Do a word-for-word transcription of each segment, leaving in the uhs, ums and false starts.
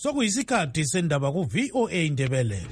Sokuyisikhathi sendaba ku V O A Ndebele.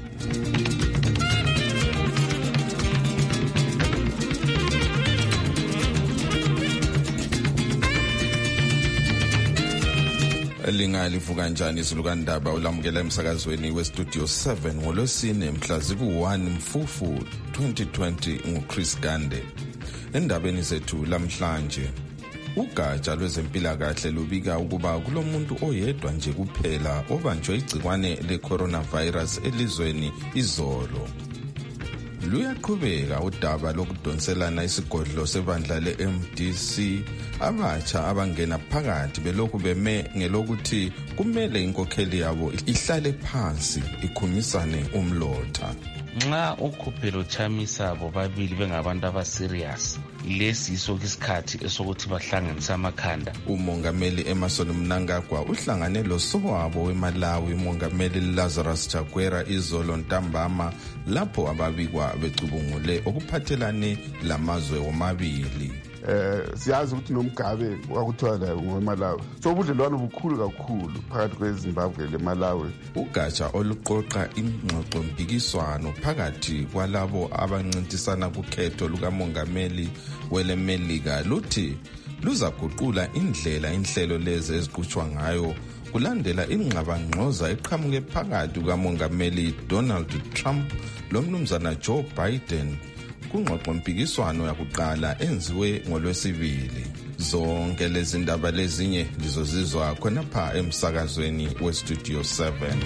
Elinga livuka kanjani izulukandaba ulamukela emsakazweni we Studio seven ngolosine mhla ziku one Mfufu twenty twenty nguChris Gande. Endabeni zethu lamhlanje ugatsha lwezempilakahle lubika ukuba kulomuntu oyedwa nje kuphela obanjwe igcikwane le-coronavirus elizweni izolo. Luyaqhubeka udaba lokudonselana isigodlo sebandla le-M D C abatsha abangena phakathi belokhu beme ngelokuthi kumele inkokheli yabo ihlale phansi ikhumisane umlotha. Nxa ukhuphelo Chamisa bobabili bengabantu abaserious lesi isoke isikhathi esokuthi bahlanganise amakhanda. Umongameli Emmerson Mnangagwa uhlangane losowabo weMalawi umongameli Lazarus Chakwera izolo ntambama lapho ababikwa becubungule okuphathelane lamazwe omabili. Eh siyazi ukuthi nomgabe wakuthiwa la ngoMalawi so ubudlelwano bukhulu kakhulu phakathi kweZimbabwe leMalawi. Ugatsha oluqoqa ingxoxo mpikiswano phakathi kwalabo abancintisana kukhetho lukamongameli weleMelika luthi luzaguqula indlela inhlelo lezi eziqhutshwa ngayo kulandela ingxabangxoza eqhamuke phakathi kukamongameli Donald Trump lomnumzana Joe Biden kungxoxo mpikiswano yakuqala enziwe ngolwesibili. Zonke lezi ndaba lezinye lizozizwa khona pha emsakazweni we Studio seven.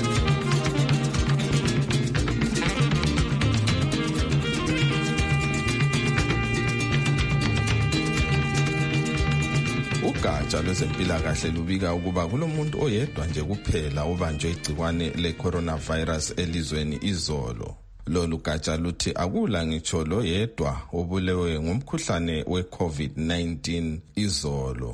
Ugatsha lwezempilakahle lubika ukuba kulomuntu oyedwa nje kuphela obanjwe igcikwane le-coronavirus elizweni izolo. Lolu gatsha luthi akula ngitsho lo yedwa obulewe ngumkhuhlane we-COVID nineteen izolo.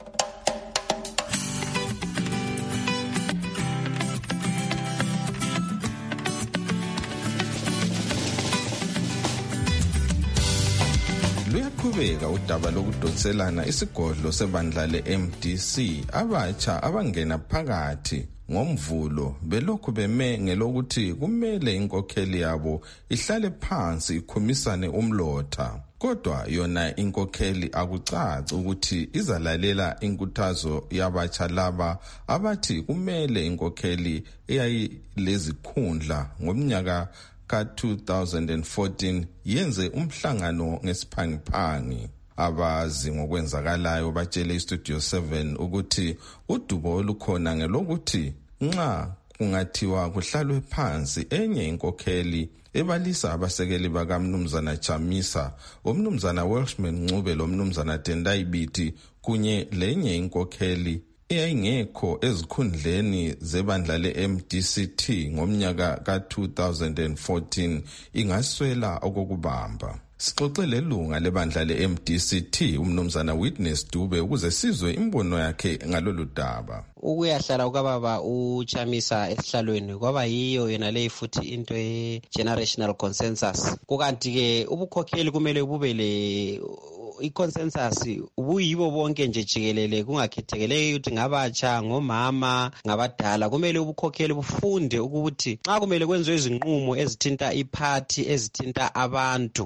Luyaqhubeka udaba lokudonselana isigodlo sebandla le-M D C abatsha abangena phakathi ngomvulo belokhu beme ngelokuthi kumele inkokheli yabo ihlale phansi ikhumisane umlotha. Kodwa yona inkokheli akucaci ukuthi izalalela inkuthazo yabatsha laba abathi kumele inkokheli eyayilezikhundla ngomnyaka ka two thousand fourteen yenze umhlangano ngesiphangiphangi. Abazi ngokwenzakalayo batshele iStudio seven ukuthi udubo olukhona ngelokuthi nxa kungathiwa kuhlalwe phansi enye inkokheli ebalisa abasekeli bakamnumzana Chamisa, umnumzana Welshman Ncube lomnumzana Tendai Biti kunye lenye inkokheli eyayingekho ezikhundleni zebandla le-M D C T ngomnyaka ka two thousand fourteen ingaswela okokubamba. Sixoxe lelunga lebandla le-M D C T umnumzana Witness Dube ukuze sizwe imbono yakhe ngalolu daba. Ukuyahlala ukababa uChamisa esihlalweni kwaba yiyo yena leyi futhi into ye-generational consensus. Kukanti ke ubukhokheli kumele bube le i-consensus ubuyibo bonke nje jikelele kungakhethekele ukuthi ngabatsha ngomama ngabadala. Kumele ubukhokheli bufunde ukuthi xa kumele kwenziwe izinqumo ezithinta iphathi ezithinta abantu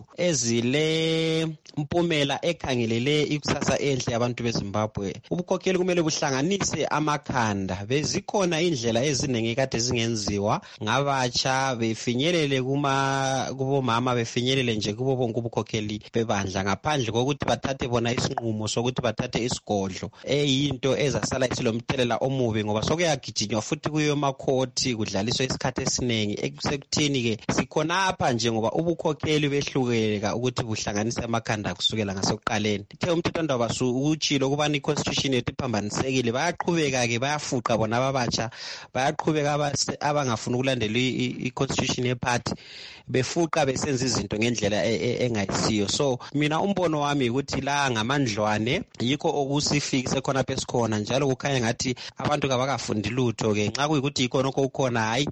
ezile mpumela ekhangelele ikusasa enhle yabantu beZimbabwe, ubukhokheli kumele buhlanganise amakhanda. Bezikhona indlela eziningi kade zingenziwa ngabatsha befinyelele kuma kubomama befinyelele nje kubo bonke ubukhokheli bebandla ngaphandle kokuthi bathathe bona isinqumo sokuthi bathathe isigodlo eyinto ezasala isilomthelela omubi ngoba sokuyagijinywa futhi kuyo emakhoti kudlaliswa isikhathi esiningi ekusekuthini ke sikhonapha nje ngoba ubukhokheli behlukeka ukuthi buhlanganise amakhanda kusukela ngasekuqaleni. Ithe umthethwandaba utshilo ukubana i-constitution yethu iphambanisekile bayaqhubeka ke bayafuqa bona ababatsha bayaqhubeka abangafuna ukulandela i-constitution yeparty befuqa besenza izinto ngendlela engayisiyo. So mina umbono wami kwami ukuthi la ngamandlwane yikho okusifikise khona pesikhona njalo kukhanya ngathi abantu kabakafundi lutho ke nxa kuyikuthi yikho nokho ukhona hayi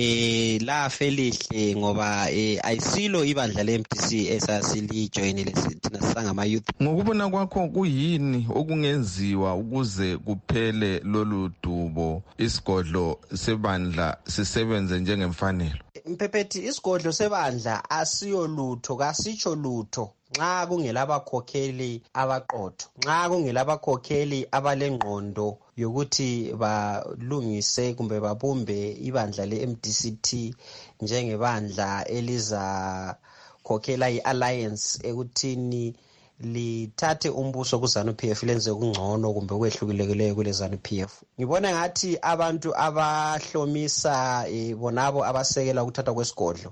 eh la felihle ngoba eh ayisilo ibandla le-M D C esasilijoyinile thina sangama youth. Ngokubona kwakho kuyini okungenziwa ukuze kuphele lolu dubo isigodlo sebandla sisebenze njengemfanelo? Mpephethi, isigodlo sebandla asiyolutho kasitsho lutho nxa kungelabakhokheli abaqotho, nxa kungelabakhokheli abalengqondo yokuthi balungise kumbe babumbe ibandla le-M D C T njengebandla eliza khokhela i-alliance ekuthini lithathe umbuso kuZANU-P F lenze kungcono kumbe kwehlukileyo kule ZANU-P F. Ngibona ngathi abantu abahlomisa e, bonabo abasekela ukuthatha kwesigodlo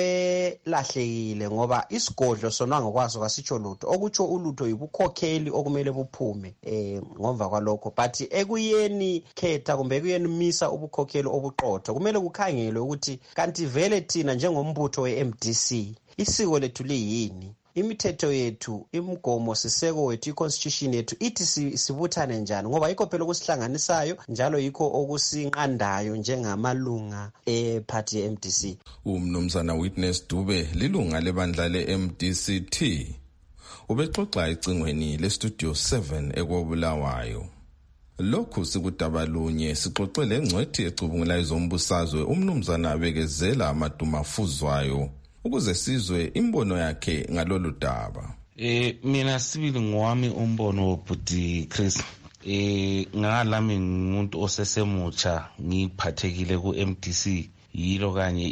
sebelahlekile ngoba isigodlo sona ngokwaso kasitsho lutho, okutsho ulutho yibukhokheli okumele buphume eh ngomva kwalokho, but ekuyeni khetha kumbe ekuyeni misa ubukhokheli obuqotho kumele kukhangelwe ukuthi kanti vele thina njengombutho we-M D C isiko lethu liyini, imithetho yethu, imgomo siseko wethu, i-constitution yethu ithi sibuthane njani, ngoba yikho phela okusihlanganisayo njalo yikho okusinqandayo njengamalunga e-party ye-M D C. Umnumzana Witness Dube lilunga lebandla le-M D C T ubexoxa ecingweni le-Studio seven ekwabulawayo. Lokhu sikudabalunye sixoxele engcwethi ecubungula izombusazwe umnumzana Bekezela Amadumafuzwayo ukuze sizwe imbono yakhe ngalolu daba. Eh mina sibili ngwami umbono wobhuti Chris. Eh ngalami umuntu osesemutsha ngiphathekile ku-M D C yilo kanye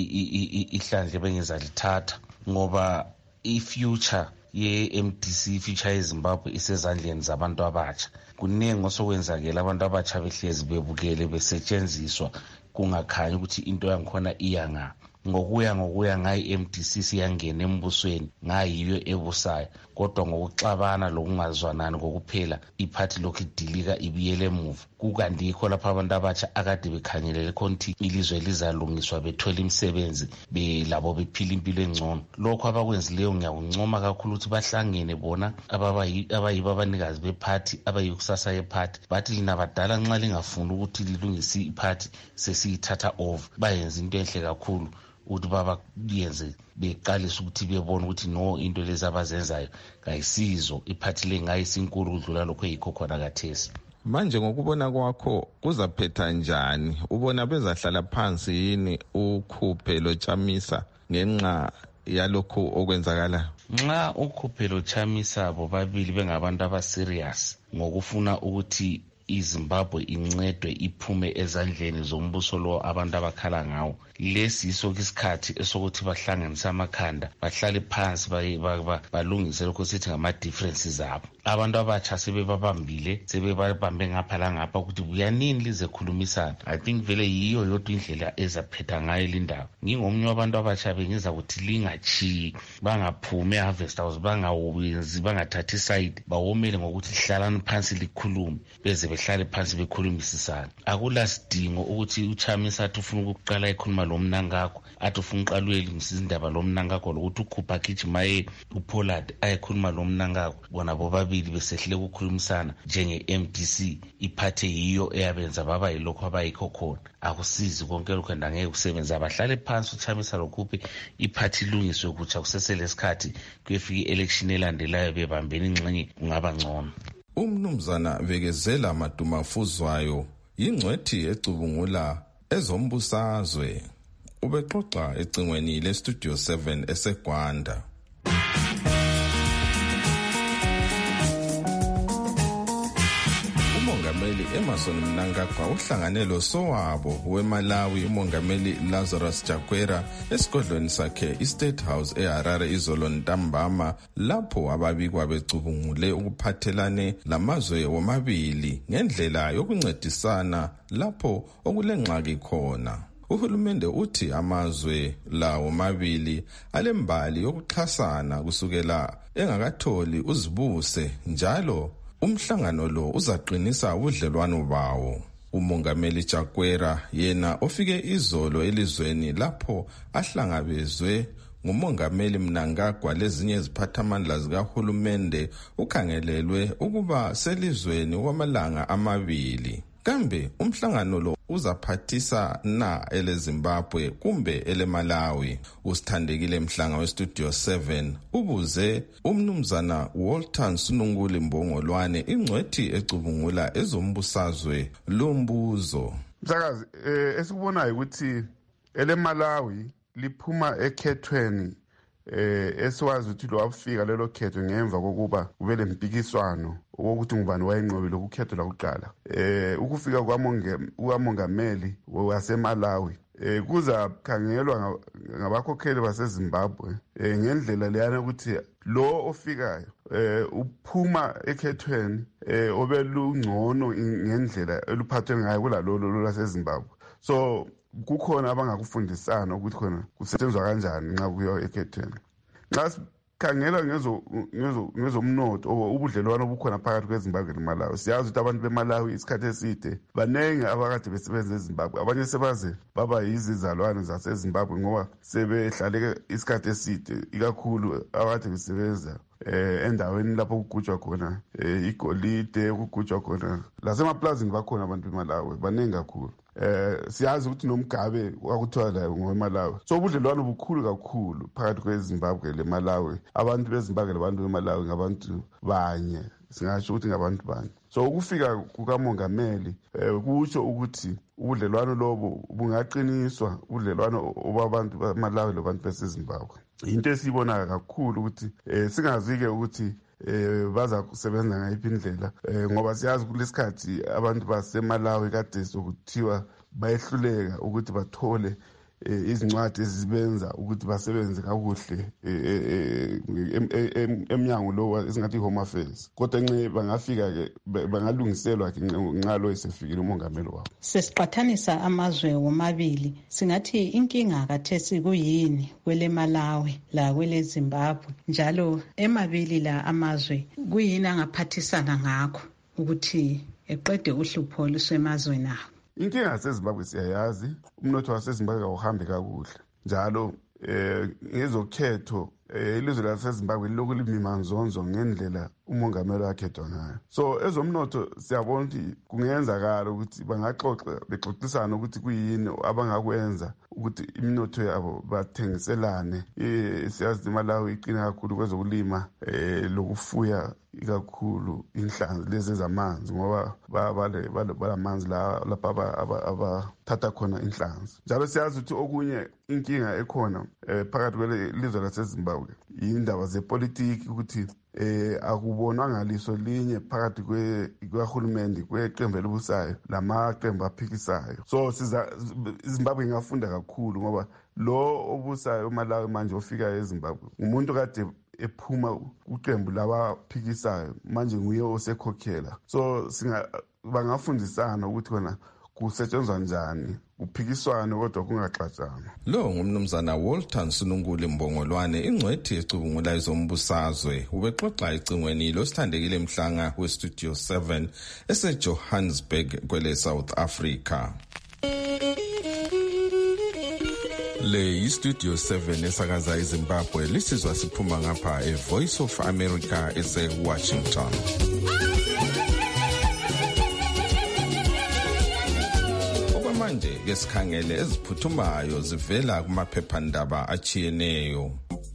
ihlandle bengizalithatha ngoba i-future ye-M D C, future yeZimbabwe isezandleni zabantu abatsha. Kuningi osokwenzakela abantu abatsha behlezi bebukele besetshenziswa kungakhanyi ukuthi into yangikhona iyanga. Ngokuya ngokuya ngayi i-M D C siyangena embusweni ngayiyo ebusayo, kodwa ngokuxabana lokungazwanani kokuphela iphathi lokhu idilika ibiyele emuva. Kukandikho lapha abantu abatsha akade bekhangelele konti ilizwe lizalungiswa bethola imisebenzi belabo bephila impilo engcono. Lokho abakwenzileyo ngiyakuncoma kakhulu ukuthi bahlangene bona abayibo abanikazi bephathi abayikusasa yephathi bathi lina badala nxa lingafuni ukuthi lilungise iphathi sesiyithatha over, bayenza into enhle kakhulu ukuthi baba yenze beqalisa ukuthi bebona ukuthi no into lezi abazenzayo kayisizo iphathi lengayisinkulu udlula lokho yikho khona kathesi. Manje ngokubona kwakho kuzaphetha njani? Ubona bezahlala phansi yini ukhuphe lo Chamisa ngenxa yalokho okwenzakala? Nxa ukhuphe lo Chamisa bobabili bengabantu abaserious ngokufuna ukuthi iZimbabwe incedwe iphume ezandleni zombuso lo abantu abakhala ngawo, lesi isoke isikhathi esokuthi bahlanganise amakhanda bahlale phansi balungise lokho sithi ngama differences abo. Abantu abatsha sebebabambile sebebabambe ngapha la ngapha ukuthi buyanini lize khulumisana. I think vele yiyo yodwa indlela ezaphetha ngayo lindaba. Ngingomnye wabantu abatsha bengiza ukuthi lingachi bangaphumi eharvest house bangawenzi bangathathi side bawomele ngokuthi hlalani phansi likhulume beze behlale phansi bekhulumisana. Akula sidingo ukuthi uChamisa athi ufuna ukuqala ikhuluma lo mnangakho athi ufuna uqalweli ngisizindaba lo mnangakho lokuthi ukhupha Kijimaye uPollard ayekhuluma lo mnangakho bona bobabili besehle ukukhulumisana njenge-M D C iphathe yiyo eyabenza baba yilokho abayikho khona. Akusizi konke lokho ndangeke kusebenza, abahlale phansi uChamisa lokhuphe iphathi ilungiswe kutsha kusesele isikhathi kuyefika i-election elandelayo bebambeni ingxenye kungaba ngcono. Umnumzana Bekezela Amadumafuzwayo yingcwethi ecubungula ezombusazwe ubexoxa ecingweni le-Studio seven eseGwanda. uMongameli Emmerson Mnangagwa uhlanganelo sowabo weMalawi uMongameli Lazarus Chakwera esigodlweni sakhe iState House eHarare izolo ntambama, lapho ababikwa becubungule ukuphathelane lamazwe womabili ngendlela yokuncedisana lapho okulengxaki khona. Uhulumende uthi amazwe lawo mabili alembali yokuxhasana kusukela engakatholi uzibuse, njalo umhlangano lo uzaqinisa ubudlelwano bawo. uMongameli Chakwera yena ofike izolo elizweni lapho ahlangabezwe ngumongameli Mnangagwa lezinye iziphathamandla zikahulumende ukhangelelwe ukuba selizweni kwamalanga amabili. Kambe umhlangano lo uzaphathisa na ele Zimbabwe kumbe ele Malawi? Usithandekile Mhlanga weStudio seven ubuze umnumzana Walter Nsununguli Mbongolwane ingcwethi ecubungula ezombusazwe lombuzo. Msakazi, eh, esikubonayo ukuthi ele Malawi liphuma ekhethweni eh esiwazi ukuthi lo wafika lelo khetho ngemva kokuba kube lempikiswano ukuthi ngubani wayenqobile ukukhetho la kuqala. Eh ukufika kwamonge kwamongameli waseMalawi eh kuza khangelwa ngabakhokheli baseZimbabwe eh ngendlela leyana ukuthi lo ofikayo eh uphuma ekhethweni eh obelungcono ngendlela eluphathwe ngayo kulalolo laseZimbabwe. So kukhona abangakufundisana ukuthi khona kusetshenzwa kanjani nxa kuyo ekhethweni. Nxa sikhangela ngezo ngezo ngezomnotho ubudlelwano obukhona phakathi kweZimbabwe neMalawi, siyazi ukuthi abantu beMalawi isikhathi eside banenge abakade besebenza eZimbabwe, abanye sebaze baba yizizalwane zaseZimbabwe ngoba sebehlale isikhathi eside, ikakhulu abakade besebenza eh endaweni lapho kugujwa khona eh igolide, kugujwa khona lasemaplazini bakhona abantu beMalawi banenge kakhulu. Eh siyazi ukuthi noMgabe wakuthiwa la ngoMalawi. So ubudlelwano bukhulu kakhulu phakathi kweZimbabwe leMalawi. Abantu beZimbabwe labantu beMalawi ngabantu banye, singasho ukuthi ngabantu banye. So ukufika kukamongameli eh kutsho ukuthi ubudlelwano lobo bungaqiniswa, ubudlelwano obabantu beMalawi labantu beseZimbabwe. Into esibona kakhulu ukuthi eh singazike ukuthi eh baza kusebenza ngayiphi indlela eh ngoba siyazi kulesikhathi abantu baseMalawi kade sokuthiwa bayehluleka ukuthi bathole izincwadi ezibenza ukuthi basebenze kakuhle emnyango lo esingathi Home Affairs. Kodwa nxe bangafika ke bangalungiselwa ke nqalo esefikile umongameli wabo. Sesiqathanisa amazwe womabili, singathi inkinga kathesi kuyini kwele Malawi la kwele Zimbabwe, njalo emabili la amazwe kuyini angaphathisana ngakho ukuthi eqede uhlupho lusemazweni akho. Inkinga yaseZimbabwe siyayazi, umnotho waseZimbabwe awuhambi kakuhle. Njalo eh ngezokhetho ilizwe laseZimbabwe lokhu limimanzonzo ngendlela umongameli wakhethwa ngayo. So ezomnotho siyabona ukuthi kungenzakala ukuthi bangaxoxa bexoxisana ukuthi kuyini abangakwenza ukuthi iminotho yabo bathengiselane. Eh siyazi iMalawi iqina kakhulu kwezokulima eh lokufuya ikakhulu inhlanzi lezi zamanzi ngoba bale balamanzi la lapha abathatha khona inhlanzi. Njalo siyazi ukuthi okunye inkinga ekhona eh phakathi kwelizwe laseZimbabwe indaba zepolitiki ukuthi eh akubonwa ngaliso linye phakathi kwe kwahulumende kweqembu elibusayo lamaqembu aphikisayo. So siza iZimbabwe ingafunda kakhulu ngoba lo obusayo eMalawi manje ofika eZimbabwe umuntu kade ephuma kuqembu labaphikisayo manje nguye osekhokhela. So singa bangafundisana ukuthi kona kusetshenzwa njani uphikiswane kodwa kungaxatshana. Lo ngumnumzana Walter Nsununguli Mbongolwane ingcwethi ecubungula izombusazwe ubexoxa ecingweni losithandekile Mhlanga weStudio seven eseJohannesburg kwele South Africa. Le iStudio seven esakaza eZimbabwe lisizwa siphuma ngapha eVoice of America eseWashington. Okwamanje ngesikhangele eziphuthumayo zivela kumaphephandaba achiyeneyo.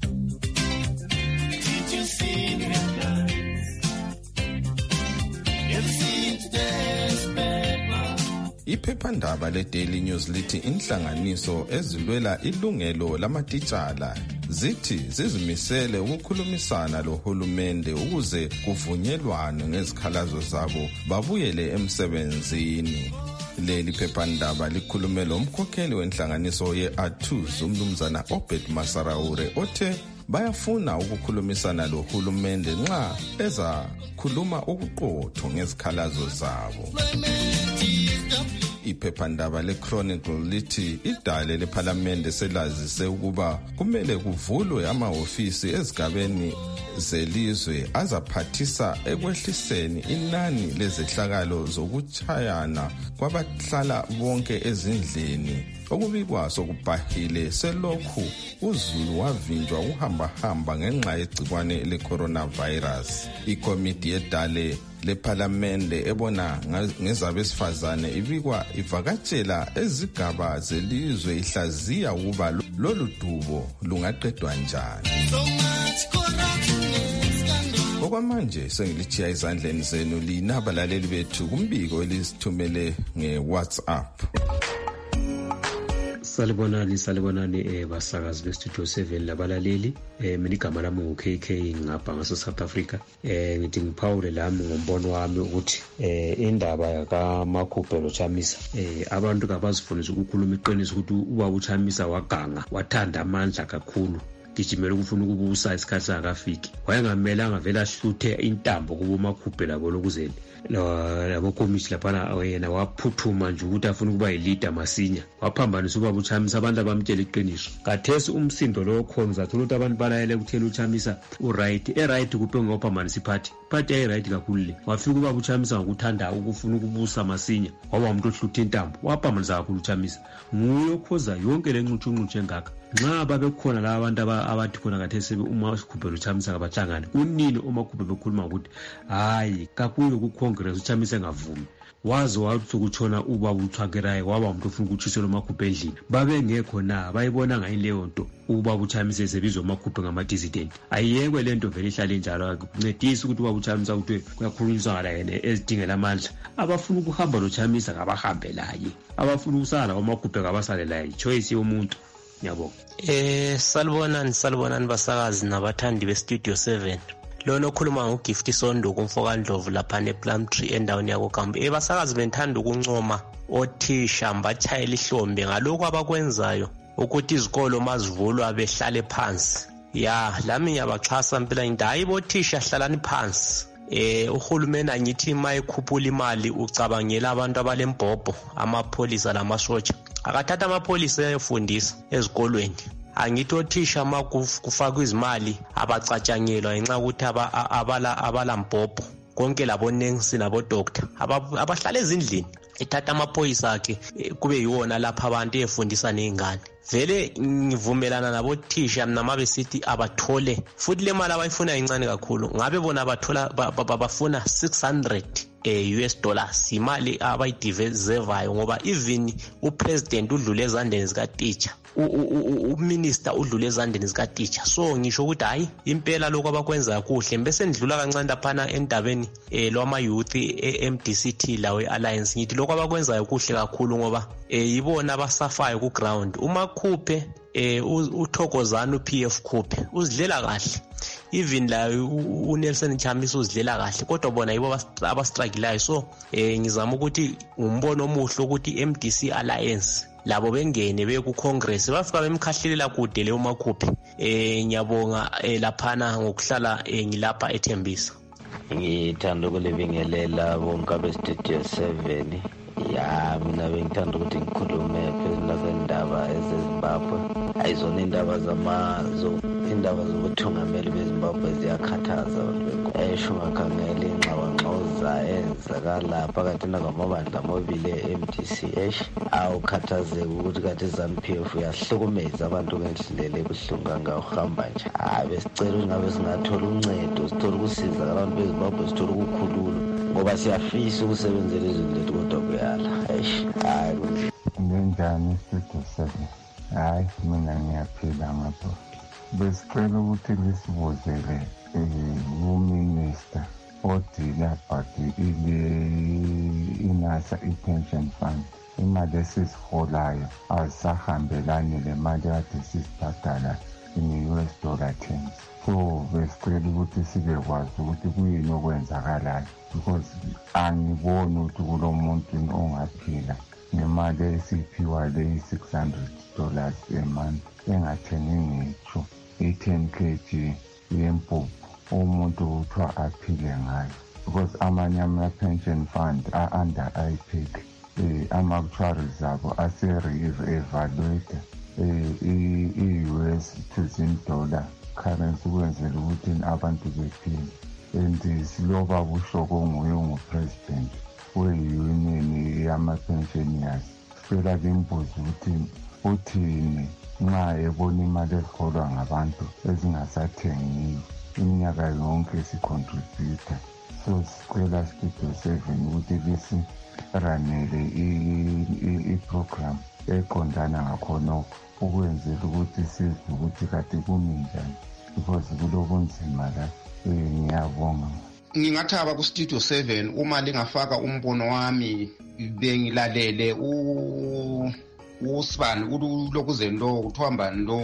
Iphephandaba leDaily News lithi inhlanganiso ezilwela ilungelo lamatitshala zithi zizimisele ukukhulumisana lohulumende ukuze kuvunyelwane ngezikhalazo zabo babuyele emsebenzini. Leli phephandaba likhulume lomkhokheli wenhlanganiso ye-A two umnumzana Obed Masaraure othe bayafuna ukukhulumisana lohulumende nxa eza khuluma ukuqotho ngezikhalazo zabo. iphephandaba le-Chronicle lithi idale lephalamende selazise ukuba kumele kuvulwe amahhovisi ezigabeni zelizwe azaphathisa ekwehliseni inani lezehlakalo zokuchayana kwabahlala bonke ezindlini. Okubikwa sokubhahile selokhu uZulu wavinjwa ukuhamba-hamba ngenxa yegcikwane le-coronavirus. Ikomiti yedale lephalamende ebona ngezabesifazane ibikwa ivakatshela ezigaba zelizwe ihlaziya ukuba lolu dubo lungaqedwa njani. Okwamanje sengilichiya izandleni zenu linabalaleli bethu kumbiko elisithumele nge-WhatsApp. Salibonani salibonani eh basakazi be Studio seven labalaleli eh mina igama lami ngu K K ngapha ngaso South Africa eh ngithi ngiphawule lami ngombono wami ukuthi eh indaba yaka Makhubelo Chamisa eh abantu kabazifundisa ukukhuluma iqiniso ukuthi ubaba uChamisa waganga wathanda amandla kakhulu gijimela ukufuna ukubusa isikhathi sangafiki wayengamelanga vela hluthe intambo kubo Makhubela bolokuzeni labo komiti lapha yena waphuthuma nje ukuthi afuna ukuba yilida masinya waphambanisa ubaba uChamisa abantu abamtshela iqiniso kathesi umsindo lo khona uzathola ukuthi abantu balayele ukuthela uChamisa uright eright kuphe ngophambanisa iphathi iphathi ayiright kakhulu le wafika ubaba uChamisa ngokuthanda ukufuna ukubusa masinya waba umuntu ohlutha intambo waphambanisa kakhulu uChamisa nguye okhoza yonke le ncuthuncutshe engaka nxa babekhona la abantu abathi khona kathesi uma Makhubelo uChamisa kabahlangane unini uMakhubelo bekhuluma ukuthi hayi kakuyo ku Congress uChamisa engavumi wazi wathi ukutshona ubaba uThwakerayo waba umuntu ofuna ukutshisela uMakhubelo endlini babengekho na bayibona ngayileyo nto ubaba uChamisa esebizwa uMakhubelo ngama-dissident ayiyekwe lento vele ihlale njalo kuncedisa ukuthi ubaba uChamisa ukuthi kuyakhulunyiswa ngala yena ezidingela amandla abafuna ukuhamba noChamisa kabahambe laye abafuna ukusala uMakhubelo kabasale laye choice yomuntu. Yabo. Eh salibonani salibonani basakazi nabathandi be Studio seven. Lona okhuluma ngoGift Sondo kumfokandlovu lapha nePlumtree endaweni yakoGambu. Eh basakazi benthanda ukuncoma othisha mbatshayela ihlombe ngalokho abakwenzayo ukuthi izikolo mazivulwa behlale phansi. Ya lami ngiyabaxhasa impela indayi bothisha hlalani phansi. Eh uhulumeni angithi mayikhuphula imali ucabangela abantu abalembhobho amapolisa lamasotsha akathatha amapolisa ayofundisa ezikolweni angithi othisha makufakwa izimali abacatshanyelwa ngenxa ukuthi abala abalambhobho konke labo nurse nabo doctor abahlala ezindlini ethatha amapolisa akhe kube yiwona lapha abantu efundisa nezingane vele ngivumelana nabo thisha nama besithi abathole futhi le mali abayifuna incane kakhulu ngabe bona bathola bafuna six hundred eh U S dollars imali abayidivezevayo ngoba even upresident udlule ezandleni zika teacher uminister udlule ezandleni zika teacher so ngisho ukuthi hayi impela lokho abakwenza kuhle bese ndidlula kancane laphana endabeni eh lwama youth e-M D C T lawe alliance ngithi lokho abakwenzayo kuhle kakhulu ngoba eh yibona abasafayo ku ground uma khuphe eh uThokozana uP F khuphe uzidlela kahle even la uNelson Chamisa uzidlela kahle kodwa bona yibo abastruggle so eh ngizama ukuthi umbono omuhle ukuthi M D C alliance labo bengene be ku Congress bafika bemkhahlelela kude le uMakhuphe eh ngiyabonga laphana ngokuhlala ngilapha eThembisa ngithanda ukulibingelela bonke abe Studio seven ya mina bengithanda ukuthi ngikhulume phezulu zendaba ezeZimbabwe ayizona indaba zamazo indaba zokuthungameli beZimbabwe ziyakhathaza abantu esho ngakhangela ingxabangxoza enzakala phakathi namabandla amabili e-M D C H awukhathazeka ukuthi kade ZANU-P F uyahlukumeza abantu ngendlela ebuhlungu kangahamba nje abe sicela ukuthi ngabe singathola uncedo sithola ukusiza abantu beZimbabwe sithola ukukhulula ngoba siyafisa ukusebenzela izinto lethu kodwa kuyala eish hayi kunjani Studio seven hayi mina ngiyaphila ngapha besicela ukuthi lisibuzele uminister odila bhadi inasa i-pension fund imali esiziholayo azisahambelani le mali kade sizibhadala in-U S dollar terms so besicela ukuthi sibe kwazi ukuthi kuyini okwenzakalayo because angiboni ukuthi kulo muntu ongaphila ngemali esiphiwa le six hundred dollars a month engathengi ngitsho i-ten kilograms yempuphu umuntu kuthiwa aphile ngayo because amanye ama-pension fund a-under I P E C um ama-actuaries abo ase-re-evaluate um i-U S to zin-dollar currency ukwenzela ukuthi abantu bephile. And siloba bushoko onguye ungupresident we-union yama-pensioners. Sicela kimbuza ukuthi uthini nxa ebona imali eziholwa ngabantu ezingasathengiyo iminyaka yonke sicontributor. So sicela Studio seven ukuthi lisiranele i-program eqondana ngakhona ukwenzela ukuthi sizwe ukuthi kade kumi njani because kulobunzima la. Ngiyabonga. Ngingathaba ku-Studio seven uma lingafaka umbono wami bengilalele u usibani ulokuzeni lo uthwambani lo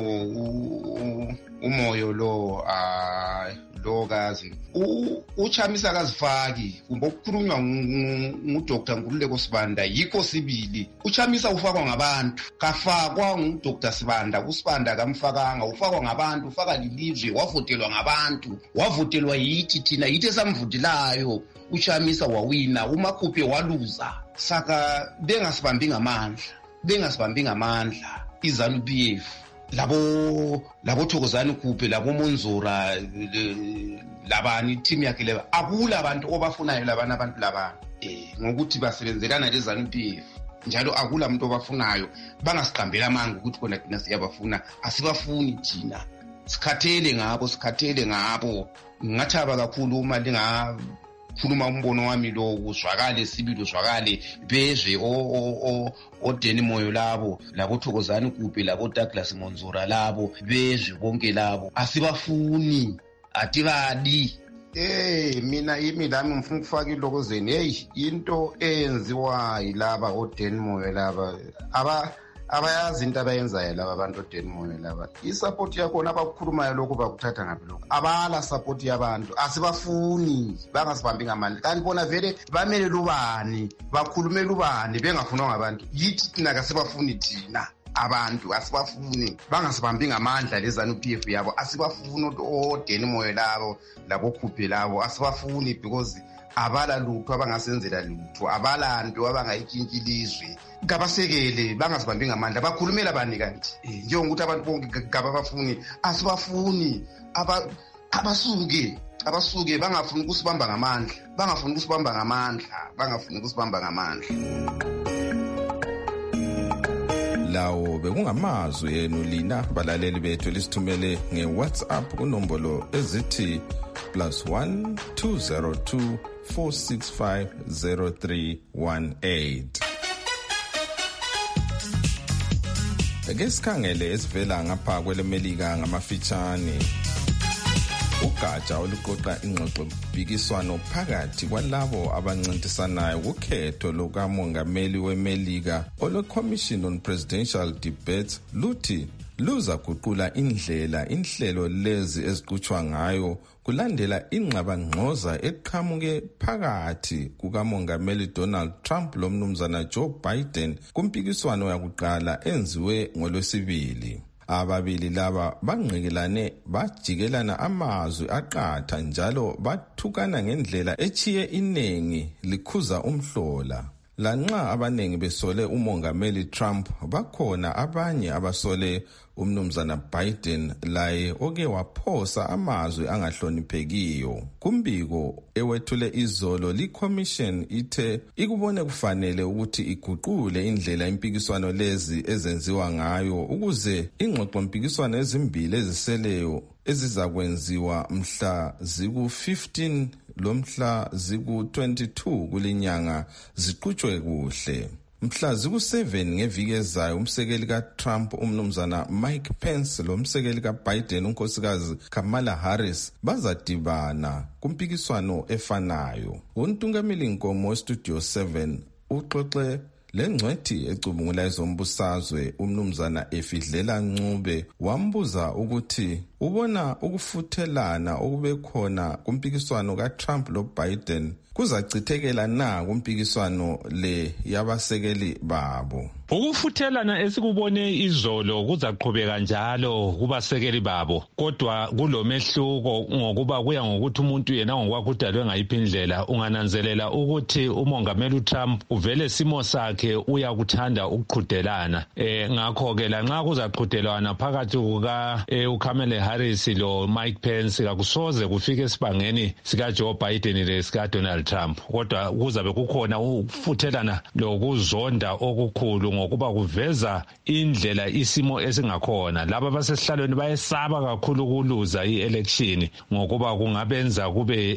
umoyo lo ah lo kazi uchamisa kazifaki kumbe ukukhulunywa nguDr Nkululeko Sibanda yikho sibili. Uchamisa ufakwa ngabantu kafakwa nguDr Sibanda. uSibanda kamfakanga ufakwa ngabantu ufaka lilizwe wavotelwa ngabantu wavotelwa yithi thina yithi esamvutilayo. Uchamisa wawina uMakhuphe waluza saka bengasibambi ngamandla bengasibambi ngamandla iZANU P F labo labo Thokozani Khuphe labo Monzura labani team yakhe leba akula abantu obafunayo labana abantu labana eh ngokuthi basebenzelana leZANU P F njalo akula umuntu obafunayo bangasiqambela amanga ukuthi kona thina siyabafuna asibafuni thina sikhathele ngabo sikhathele ngabo. Ngathaba kakhulu uma linga khuluma umbono wami lo uzwakale sibili uzwakale bezwe o o o Deni Moyo labo labo Thokozani Khuphe labo Douglas Monzura labo bezwe bonke labo asibafuni atibadi. Eh mina imi lami ngifuna ukufaka ilokozeni hey into eyenziwa yilaba o Deni Moyo laba aba abayazi into abayenzayo laba abantu oDeni Moyo laba. I-support yakhona abakukhulumayo lokho bakuthatha ngaphi lokho abala support yabantu asibafuni bangasibambi ngamandla kanti bona vele bamele lubani bakhulumela ubani bengafunwa ngabantu yithi thina kasibafuni thina abantu asibafuni bangasibambi ngamandla leZANU P F yabo asibafuni oDeni Moyo labo labo Khuphe labo asibafuni because abala lutho abangasenzela lutho abalanto abangayitshintshi ilizwe ngabasekele bangasibambi ngamandla bakhulumela bani kanti njengokuthi abantu bonke ngabafuni asibafuni aba abasuke abasuke bangafuni ukusibamba ngamandla bangafuni ukusibamba ngamandla bangafuni ukusibamba ngamandla. Lawo bekungamazwi enu lina balaleli bethu lisithumele ngeWhatsApp kunombolo ezithi plus one two zero two four six five zero three one eight. Ake sikhangele esivela ngapha kwelemelika ngamafitshane. Ugatsha oluqoqa ingxoxo mpikiswano phakathi kwalabo abancintisanayo kukhetho lukamongameli weMelika olwe-Commission on Presidential Debates luthi luzaguqula indlela inhlelo lezi eziqhutshwa ngayo kulandela ingxabangxoza eqhamuke phakathi kukamongameli Donald Trump lomnumzana Joe Biden kumpikiswano yakuqala enziwe ngolwesibili. Ababili laba bangqikelane bajikelana amazwi aqatha njalo bathukana ngendlela echiye inengi likhuza umhlola. Lanxa abanengi besole umongameli Trump bakhona abanye abasole umnumzana Biden laye oke waphosa amazwi angahloniphekiyo. Kumbiko ewethule izolo li-commission ithe ikubone kufanele ukuthi iguqule indlela impikiswano lezi ezenziwa ngayo ukuze ingxoxo mpikiswano ezimbili eziseleyo ezizakwenziwa mhla ziku fifteen lomhla ziku twenty-two kulinyanga ziqhutshwe kuhle. Mhla ziku seven ngeviki ezayo umsekeli kaTrump umnumzana Mike Pence lomsekeli kaBiden unkosikazi Kamala Harris bazadibana kumpikiswano efanayo. Untungameli Nkomo Studio seven uxoxe lengcwethi ecubungula ezombusazwe umnumzana Efidlela Ncube wambuza ukuthi ubona ukufuthelana okube khona kumpikiswano kaTrump lo Biden kuzachithekela na kumpikiswano le yabasekeli babo. Ukufuthelana esikubone izolo kuzaqhubeka njalo kubasekeli babo kodwa kulomehluko ngokuba kuya ngokuthi umuntu yena ngokwakudalwe ngayiphi indlela. Ungananzelela ukuthi umongameli Trump uvele simo sakhe wakhe uyakuthanda ukuqhudelana eh ngakho ke la nxa kuzaqhudelwana phakathi kuka eh, uKamala Harris lo Mike Pence kakusoze kufike esibangeni sika Joe Biden lesika Donald Trump, kodwa kuzabe kukhona ukufuthelana lokuzonda okukhulu ngokuba kuveza indlela isimo esingakhona. Laba basesihlalweni bayesaba kakhulu ukuluza i-election ngokuba kungabenza kube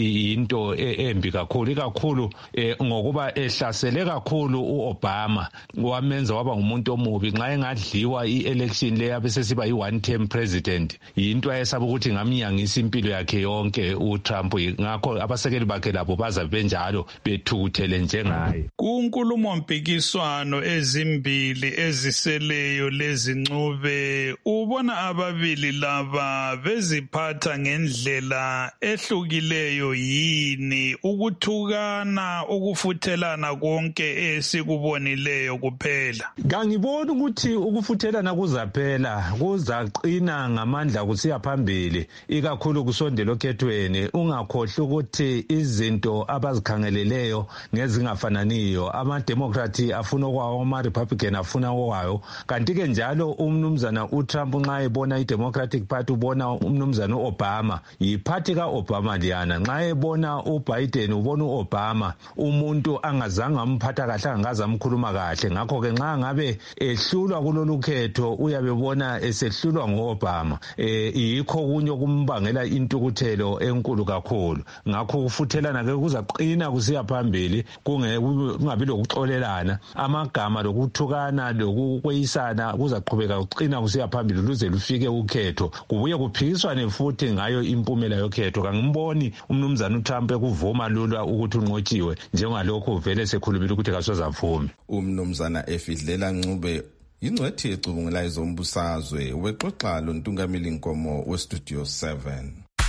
into embi kakhulu, ikakhulu ngokuba ehlasele kakhulu uObama wamenza waba ngumuntu omubi. Nxa engadliwa i-election le yabe sesiba yi-one term president, yinto ayesaba ukuthi ngamnyangisa impilo yakhe yonke uTrump. Ngakho abasekeli bakhe labo baza benjalo bethukuthele njengaye. Kunkulumo mpikiswano ezimbili eziseleyo lezincube, ubona ababili laba beziphatha ngendlela ehlukileyo yini, ukuthukana ukufuthelana konke esikubonileyo kuphela? Ngangibona ukuthi ukufuthelana kuzaphela, kuzaqina ngamandla kusiya phambili, ikakhulu kusondela okhethweni. Ungakhohle ukuthi izinto abazikhangeleleyo ngezingafananiyo, ama-Democrat afuna okwawo, ama-Republican afuna okwayo. Kanti ke njalo umnumzana uTrump nxa ebona i-Democratic Party ubona umnumzana uObama yiphathi ka-Obama liyana. Nxa ebona uBiden ubona uObama umuntu angazange amphatha kahle, angaze amkhuluma kahle. Ngakho ke nxa ngabe ehlulwa kulolu khetho uyabe bona esehlulwa ngoObama. Eh yikho kunye kumbangela intukuthelo enkulu kakhulu. Ngakho ukufuthelana ke kuzaqina kusiya phambili, kungabi lokuxolelana, amagama lokuthukana lokukweyisana kuzaqhubeka kuqina kusiya phambili luze lufike ukhetho, kubuye kuphikiswane futhi ngayo impumela yokhetho. Kangimboni umnumzana uTrump ekuvuma lula ukuthi unqotshiwe njengalokho vele sekhulumile ukuthi kasoze avumi. Umnumzana Efidlela Ncube ingcwethi ecubungula izombusazwe wexoxa lo Ntungamili Nkomo weStudio seven.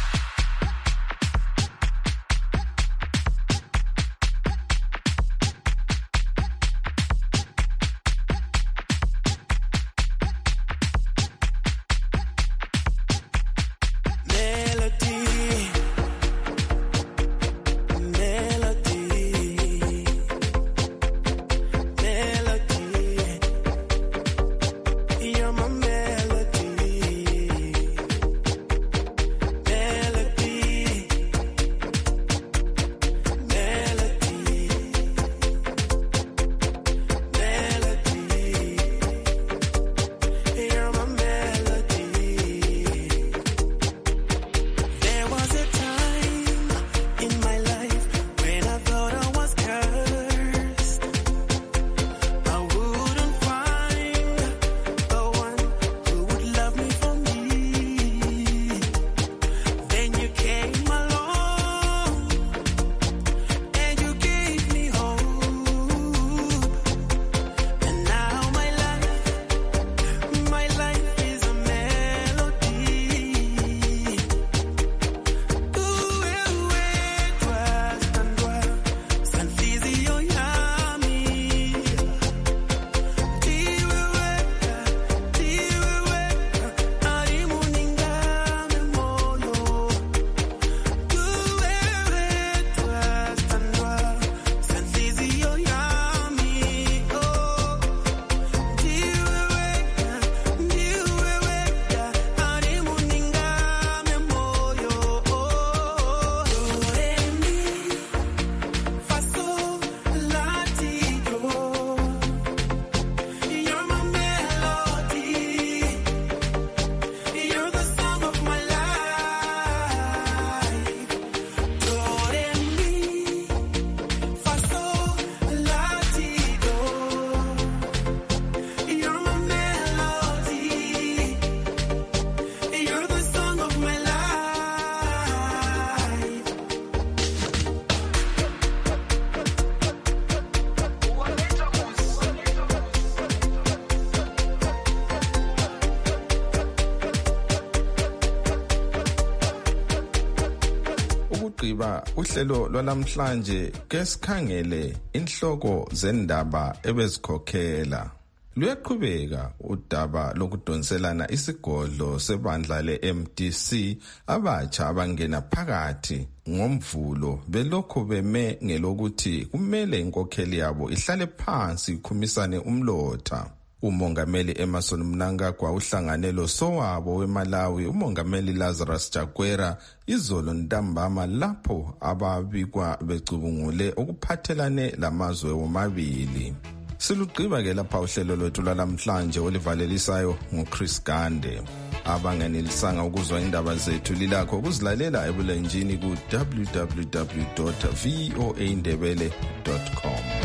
Ugqiba uhlelo lwalamhlanje ke sikhangele inhloko zendaba ebezikhokhela. Luyaqhubeka udaba lokudonselana isigodlo sebandla le-M D C abatsha abangena phakathi ngomvulo belokhu beme ngelokuthi kumele inkokheli yabo ihlale phansi ikhumisane umlotha. Umongameli Emmerson Mnangagwa uhlangane losowabo weMalawi umongameli Lazarus Chakwera izolo ntambama lapho ababikwa becubungule okuphathelane lamazwe womabili. Silugqiba ke lapha uhlelo lwethu lwalamhlanje olivalelisayo nguChris Gande. Abangenelisanga ukuzwa indaba zethu lilakho ukuzilalela ebulenjini ku w w w dot voa ndebele dot com.